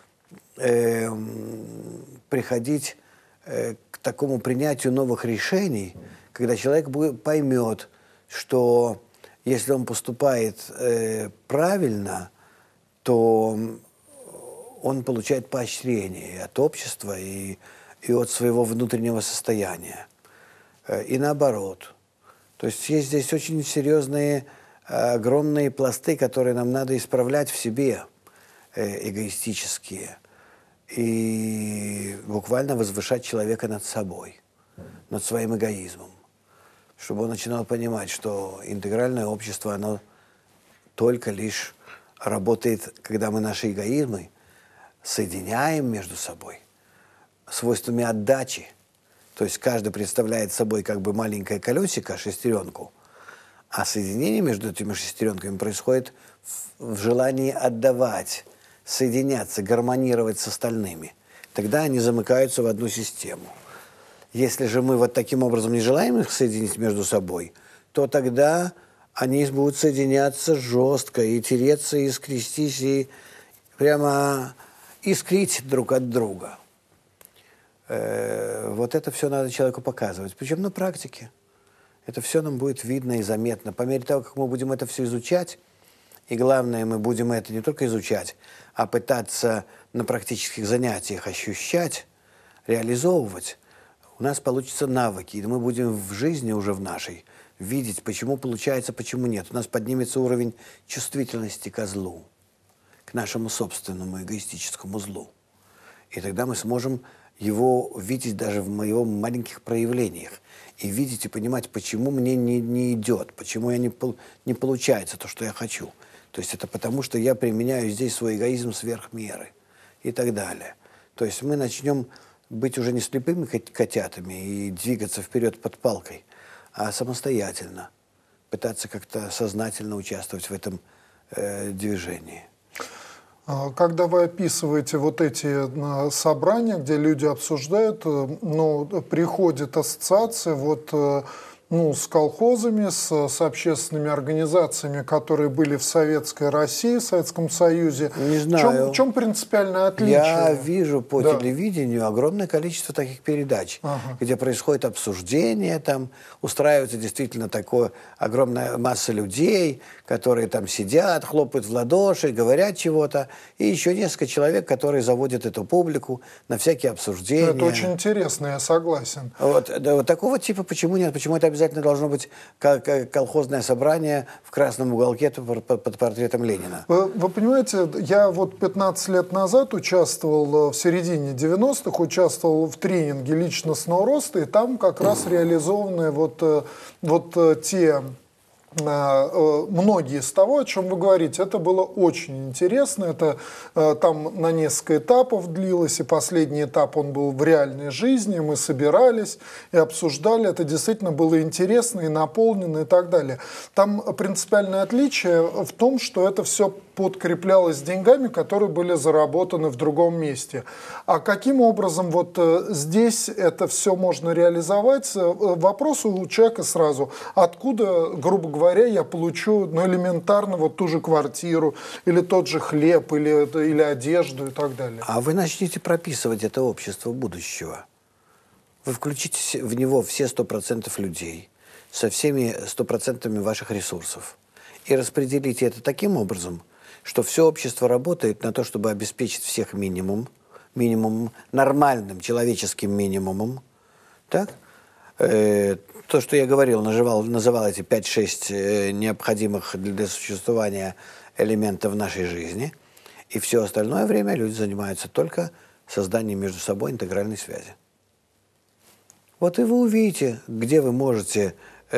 приходить к такому принятию новых решений, когда человек поймет, что если он поступает правильно, то он получает поощрение и от общества, и от своего внутреннего состояния. И наоборот. То есть есть здесь очень серьезные, огромные пласты, которые нам надо исправлять в себе, эгоистические. И буквально возвышать человека над собой, над своим эгоизмом. Чтобы он начинал понимать, что интегральное общество, оно только лишь работает, когда мы наши эгоизмы соединяем между собой свойствами отдачи. То есть каждый представляет собой как бы маленькое колесико, шестеренку, а соединение между этими шестеренками происходит в желании отдавать, соединяться, гармонировать с остальными. Тогда они замыкаются в одну систему. Если же мы вот таким образом не желаем их соединить между собой, то тогда они будут соединяться жестко и тереться, и скрестись, и прямо искрить друг от друга. Вот это все надо человеку показывать. Причем на практике. Это все нам будет видно и заметно. По мере того, как мы будем это все изучать и главное, мы будем это не только изучать, а пытаться на практических занятиях ощущать, реализовывать, у нас получатся навыки, и мы будем в жизни уже в нашей видеть, почему получается, почему нет. У нас поднимется уровень чувствительности ко злу, к нашему собственному эгоистическому злу. И тогда мы сможем его видеть даже в его маленьких проявлениях. И видеть и понимать, почему мне не идет, почему не получается то, что я хочу. То есть это потому, что я применяю здесь свой эгоизм сверх меры и так далее. То есть мы начнем быть уже не слепыми котятами и двигаться вперед под палкой, а самостоятельно пытаться как-то сознательно участвовать в этом движении. Когда вы описываете вот эти собрания, где люди обсуждают, приходит ассоциация с колхозами, с общественными организациями, которые были в Советской России, в Советском Союзе. Не знаю. В чем принципиальное отличие? Я вижу по телевидению огромное количество таких передач, где происходит обсуждение, там устраивается действительно такое огромная масса людей, которые там сидят, хлопают в ладоши, говорят чего-то, и еще несколько человек, которые заводят эту публику на всякие обсуждения. Это очень интересно, я согласен. Вот такого типа почему нет? Почему это обязательно должно быть колхозное собрание в красном уголке под портретом Ленина? Вы понимаете, я 15 лет назад участвовал, в середине 90-х, участвовал в тренинге личностного роста, и там как раз реализованы те... многие из того, о чем вы говорите, это было очень интересно. Это там на несколько этапов длилось, и последний этап он был в реальной жизни. Мы собирались и обсуждали. Это действительно было интересно и наполнено и так далее. Там принципиальное отличие в том, что это все подкреплялось деньгами, которые были заработаны в другом месте. А каким образом здесь это все можно реализовать? Вопрос у человека сразу: откуда, грубо говоря, я получу элементарно ту же квартиру, или тот же хлеб, или одежду и так далее? А вы начните прописывать это общество будущего. Вы включите в него все 100% людей со всеми 100% ваших ресурсов и распределите это таким образом, что все общество работает на то, чтобы обеспечить всех минимумом, нормальным человеческим минимумом. Так? То, что я говорил, называл эти 5-6 необходимых для существования элементов нашей жизни. И все остальное время люди занимаются только созданием между собой интегральной связи. Вот и вы увидите, где вы можете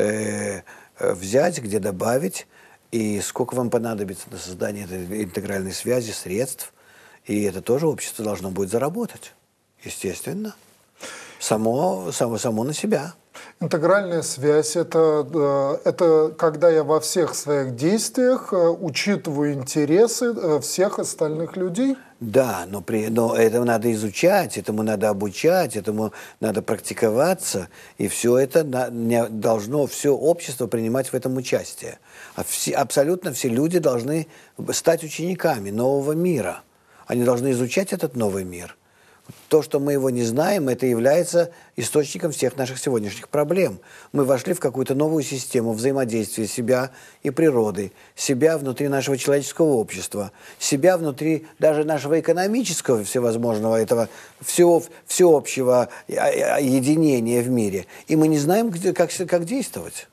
взять, где добавить, и сколько вам понадобится на создание этой интегральной связи, средств. И это тоже общество должно будет заработать, естественно. Само на себя. Интегральная связь – это когда я во всех своих действиях учитываю интересы всех остальных людей? Да, но это надо изучать, этому надо обучать, этому надо практиковаться, и все это должно все общество принимать в этом участие. Абсолютно все люди должны стать учениками нового мира. Они должны изучать этот новый мир. То, что мы его не знаем, это является источником всех наших сегодняшних проблем. Мы вошли в какую-то новую систему взаимодействия себя и природы, себя внутри нашего человеческого общества, себя внутри даже нашего экономического всевозможного, этого всеобщего единения в мире. И мы не знаем, как действовать.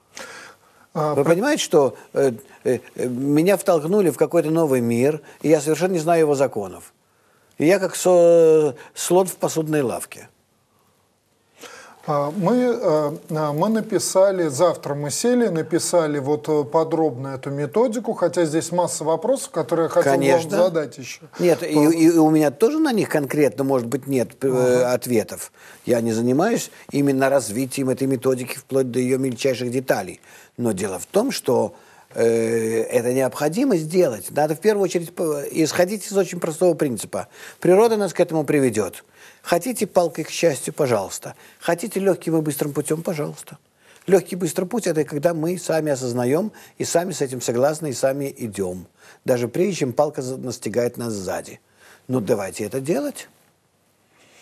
Вы понимаете, что меня втолкнули в какой-то новый мир, и я совершенно не знаю его законов. И я как слон в посудной лавке. Мы написали, завтра мы сели, написали подробно эту методику, хотя здесь масса вопросов, которые я хотел вам задать еще. Нет, и у меня тоже на них конкретно, может быть, нет ответов. Я не занимаюсь именно развитием этой методики вплоть до ее мельчайших деталей. Но дело в том, что это необходимо сделать. Надо в первую очередь исходить из очень простого принципа. Природа нас к этому приведет. Хотите палкой к счастью, пожалуйста. Хотите легким и быстрым путем, пожалуйста. Легкий и быстрый путь – это когда мы сами осознаем и сами с этим согласны, и сами идем. Даже прежде, чем палка настигает нас сзади. Ну, давайте это делать.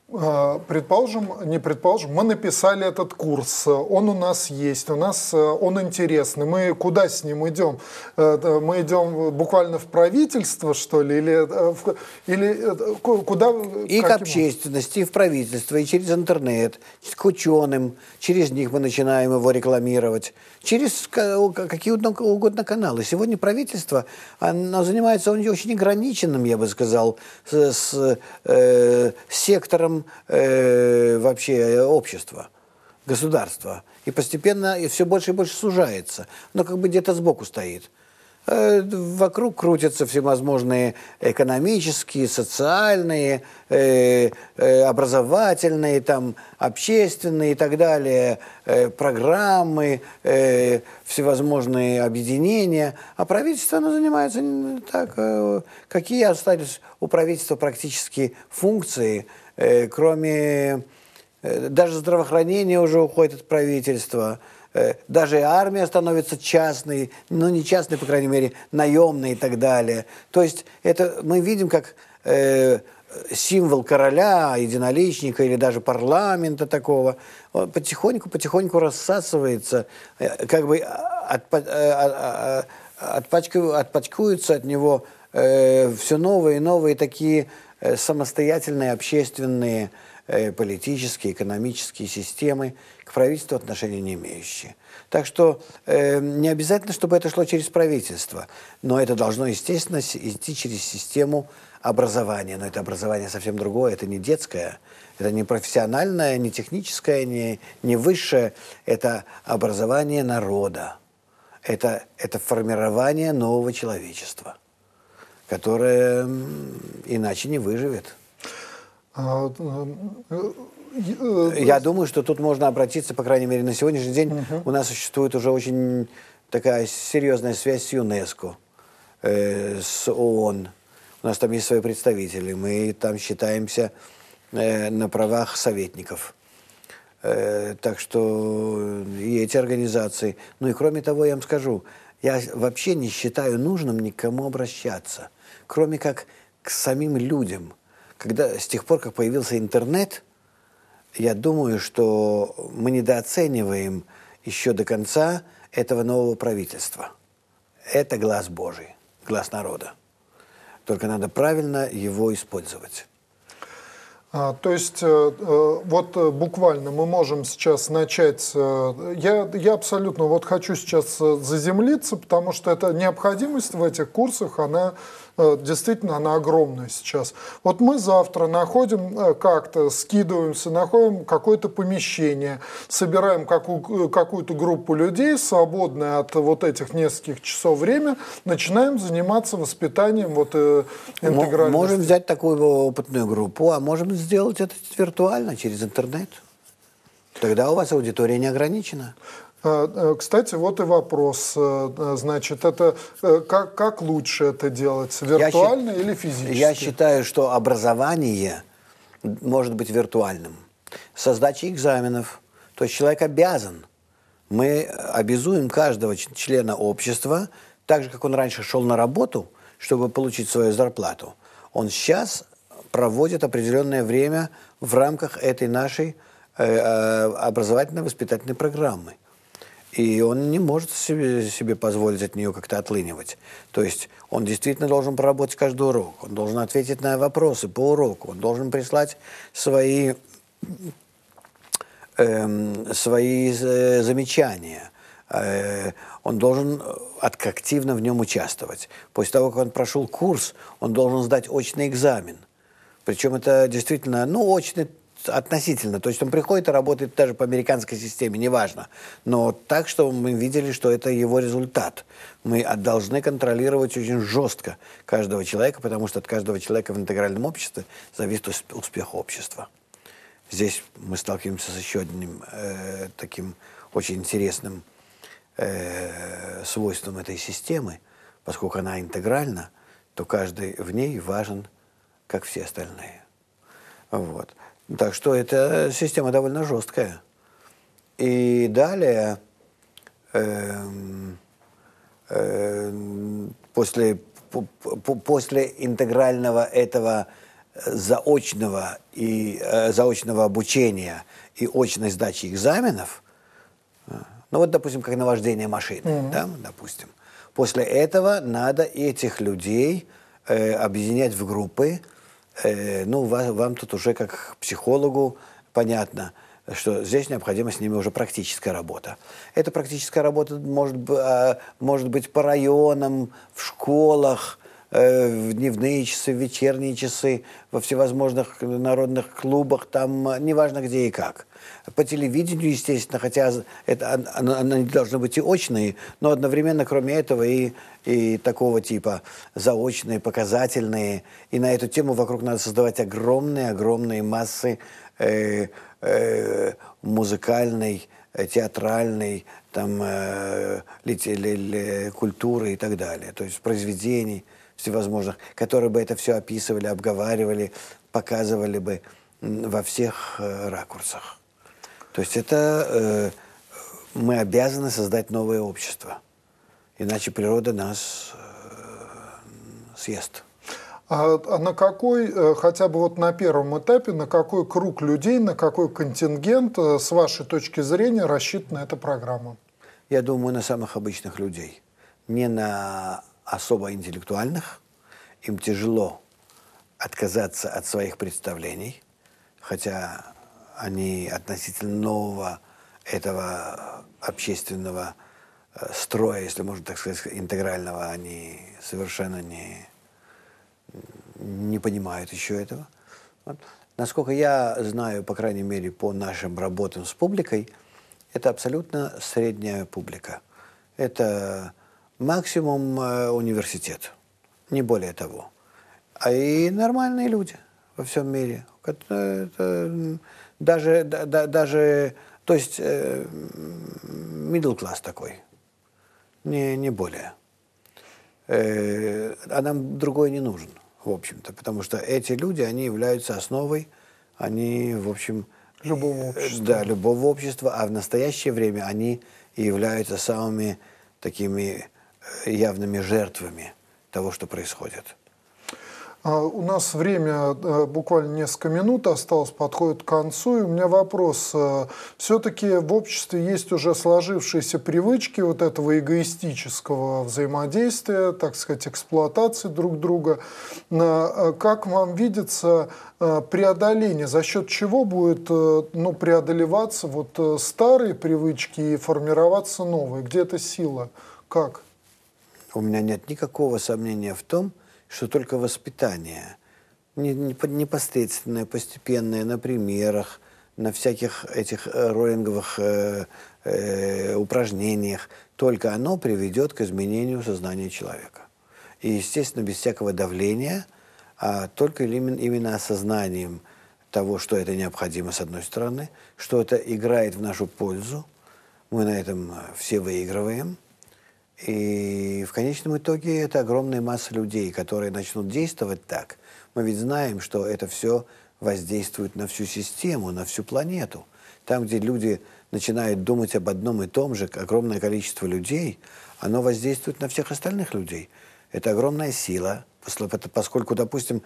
Предположим, не предположим, мы написали этот курс, он у нас есть, он интересный. Мы куда с ним идем? Мы идем буквально в правительство, что ли, или куда? И к общественности, и в правительство, и через интернет, к ученым. Через них мы начинаем его рекламировать. Через какие угодно каналы. Сегодня правительство, оно занимается очень ограниченным, я бы сказал, с сектором вообще общества, государства. И постепенно все больше и больше сужается. Но как бы где-то сбоку стоит. Вокруг крутятся всевозможные экономические, социальные, образовательные, там, общественные и так далее программы, всевозможные объединения. А правительство, оно занимается так. Какие остались у правительства практически функции, кроме... Даже здравоохранение уже уходит от правительства. Даже армия становится частной, ну не частной, по крайней мере, наемной и так далее. То есть это мы видим как символ короля, единоличника или даже парламента такого, потихоньку рассасывается, как бы отпачкуются от него все новые и новые такие самостоятельные общественные, политические, экономические системы, к правительству отношения не имеющие. Так что не обязательно, чтобы это шло через правительство, но это должно, естественно, идти через систему образования. Но это образование совсем другое, это не детское, это не профессиональное, не техническое, не высшее, это образование народа, это формирование нового человечества, которое иначе не выживет. Я думаю, что тут можно обратиться, по крайней мере, на сегодняшний день. У нас существует уже очень такая серьезная связь с ЮНЕСКО, с ООН. У нас там есть свои представители. Мы там считаемся на правах советников. Так что и эти организации. Ну и кроме того, я вам скажу, я вообще не считаю нужным никому обращаться, кроме как к самим людям. С тех пор, как появился интернет, я думаю, что мы недооцениваем еще до конца этого нового правительства. Это глаз Божий, глаз народа. Только надо правильно его использовать. То есть вот буквально мы можем сейчас начать, я абсолютно вот хочу сейчас заземлиться, потому что эта необходимость в этих курсах, она действительно она огромная сейчас. Вот мы завтра находим как-то, скидываемся, находим какое-то помещение, собираем какую-то группу людей, свободное от вот этих нескольких часов время, начинаем заниматься воспитанием вот интегральности. Можем взять такую опытную группу, а можем сделать это виртуально, через интернет. Тогда у вас аудитория не ограничена. Кстати, вот и вопрос. Значит, это как лучше это делать? Виртуально или физически? Я считаю, что образование может быть виртуальным. Со сдачей экзаменов. То есть человек обязан. Мы обязуем каждого члена общества, так же, как он раньше шел на работу, чтобы получить свою зарплату, он сейчас проводит определенное время в рамках этой нашей образовательно-воспитательной программы. И он не может себе позволить от нее как-то отлынивать. То есть он действительно должен проработать каждый урок, он должен ответить на вопросы по уроку, он должен прислать свои замечания, он должен активно в нем участвовать. После того, как он прошел курс, он должен сдать очный экзамен. Причем это действительно, очный относительно. То есть он приходит и работает даже по американской системе, неважно. Но так, что мы видели, что это его результат. Мы должны контролировать очень жестко каждого человека, потому что от каждого человека в интегральном обществе зависит успех общества. Здесь мы сталкиваемся с еще одним таким очень интересным свойством этой системы. Поскольку она интегральна, то каждый в ней важен, как все остальные. Вот. Так что эта система довольно жесткая. И далее, после интегрального этого заочного обучения и очной сдачи экзаменов, ну вот, допустим, как на вождение машины, да, допустим. После этого надо этих людей объединять в группы. Ну, вам тут уже как психологу понятно, что здесь необходима с ними уже практическая работа. Эта практическая работа может быть по районам, в школах, в дневные часы, в вечерние часы, во всевозможных народных клубах, там неважно где и как. По телевидению, естественно, хотя она не должна быть и очные, но одновременно, кроме этого, и такого типа заочные, показательные. И на эту тему вокруг надо создавать огромные массы музыкальной, театральной, там, культуры и так далее. То есть произведений всевозможных, которые бы это все описывали, обговаривали, показывали бы во всех ракурсах. То есть это мы обязаны создать новое общество, иначе природа нас съест. А на какой, хотя бы вот на первом этапе, на какой круг людей, на какой контингент, с вашей точки зрения, рассчитана эта программа? Я думаю, на самых обычных людей, не на особо интеллектуальных. Им тяжело отказаться от своих представлений, хотя они относительно нового этого общественного строя, если можно так сказать, интегрального, они совершенно не понимают еще этого. Вот. Насколько я знаю, по крайней мере, по нашим работам с публикой, это абсолютно средняя публика. Это максимум университет, не более того. А и нормальные люди во всем мире. Даже, то есть, middle class такой, не более. А нам другой не нужен, в общем-то, потому что эти люди, они являются основой, они, в общем... Любого общества. Да, любого общества, а в настоящее время они и являются самыми такими явными жертвами того, что происходит. У нас время буквально несколько минут осталось, подходит к концу. И у меня вопрос. Все-таки в обществе есть уже сложившиеся привычки вот этого эгоистического взаимодействия, так сказать, эксплуатации друг друга. Как вам видится преодоление, за счет чего будет преодолеваться вот старые привычки и формироваться новые? Где эта сила? Как? У меня нет никакого сомнения в том, что только воспитание, непосредственное, постепенное, на примерах, на всяких этих роллинговых упражнениях, только оно приведет к изменению сознания человека. И, естественно, без всякого давления, а только именно осознанием того, что это необходимо, с одной стороны, что это играет в нашу пользу, мы на этом все выигрываем. И в конечном итоге это огромная масса людей, которые начнут действовать так. Мы ведь знаем, что это все воздействует на всю систему, на всю планету. Там, где люди начинают думать об одном и том же, огромное количество людей, оно воздействует на всех остальных людей. Это огромная сила, поскольку, допустим,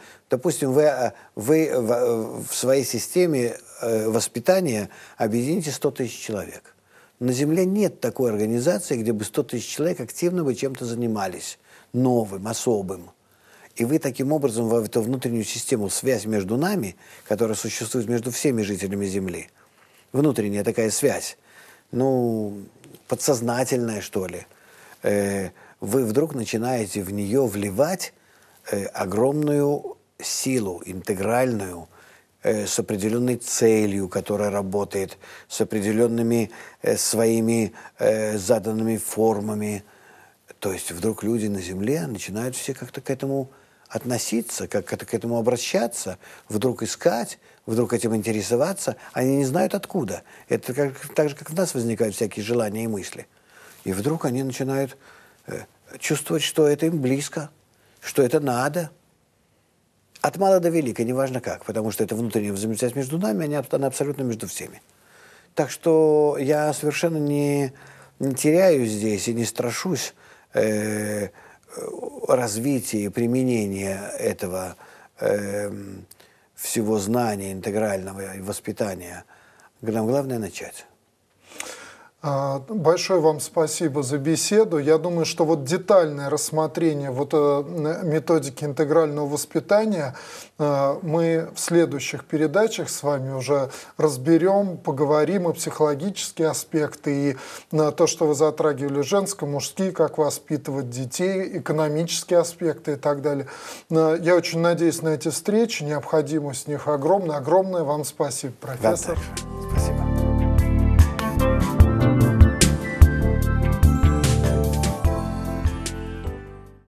вы в своей системе воспитания объедините 100 тысяч человек. На Земле нет такой организации, где бы 100 тысяч человек активно бы чем-то занимались, новым, особым. И вы таким образом в эту внутреннюю систему, связь между нами, которая существует между всеми жителями Земли, внутренняя такая связь, подсознательная, что ли, вы вдруг начинаете в нее вливать огромную силу, интегральную, с определенной целью, которая работает, с определенными своими заданными формами. То есть вдруг люди на Земле начинают все как-то к этому относиться, как-то к этому обращаться, вдруг искать, вдруг этим интересоваться. Они не знают откуда. Это так же, как у нас возникают всякие желания и мысли. И вдруг они начинают чувствовать, что это им близко, что это надо. От мала до велика, неважно как, потому что это внутренняя взаимосвязь между нами, она абсолютно между всеми. Так что я совершенно не теряюсь здесь и не страшусь развития и применения этого всего знания интегрального и воспитания, нам главное начать. Большое вам спасибо за беседу. Я думаю, что вот детальное рассмотрение методики интегрального воспитания мы в следующих передачах с вами уже разберем, поговорим о психологические аспекты и то, что вы затрагивали, женско-мужские, как воспитывать детей, экономические аспекты и так далее. Я очень надеюсь на эти встречи, необходимость в них огромная. Огромное вам спасибо, профессор.